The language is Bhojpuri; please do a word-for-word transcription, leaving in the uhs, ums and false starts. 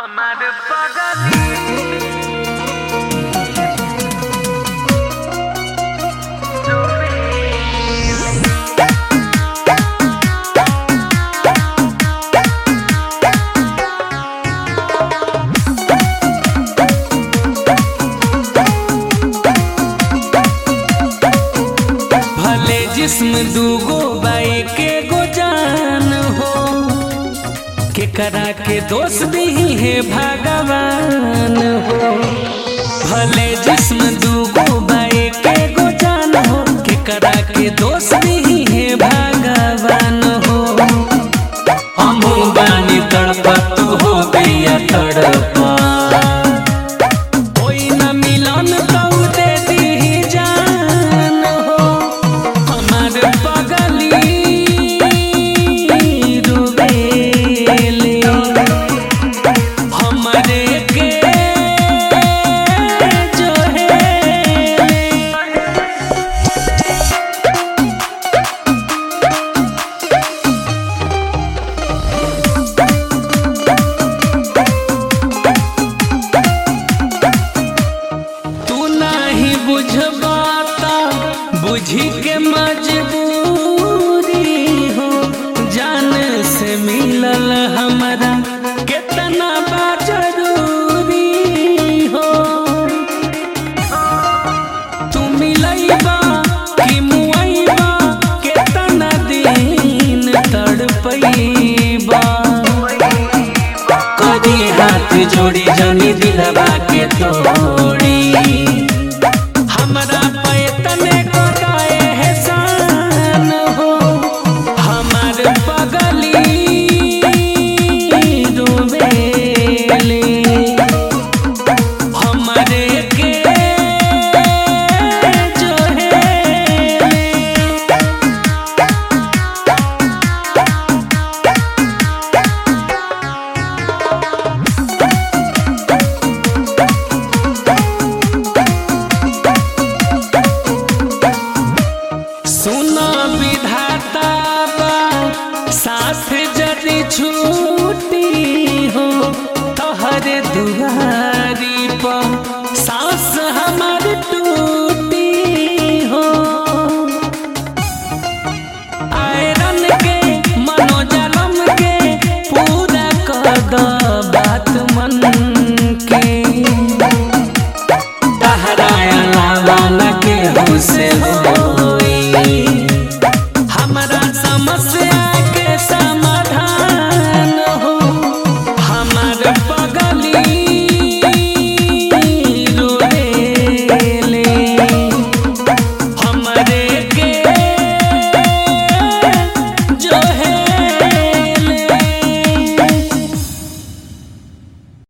हमारे पगली भले जिस्म दूगो बाई के गो जान हो के करा के दोस्त भी है भगवान हो। भले जिस्म दूगो बाई के गो जान हो के करा के दोस्त भी है भगवान हो। हमू बानी तड़पा तू हो गया तड़पा कोई न मिलन तो दे दी जान हो। हमार पगली रुबेले हमारे के जो है तू नहीं बुझबाता बुझी के मजबूरी हो। जान से मिलल हमारा कितना बा जरूरी हो। तू मिलैबा कि मुआइबा कितना दिन तड़पैबा कदी हाथ जोड़ी जनी दिलवा के तोड़ी। हमरा पे तने को दाए एहसान हो। हमार पगली रुबेले हमारे के जो है सुना विधाता बा साथ जदि छूटी हो तोहर दुआरी पर सांस हमार टूटी हो। आयरन के मनोजलम के पूरा कर द बात मन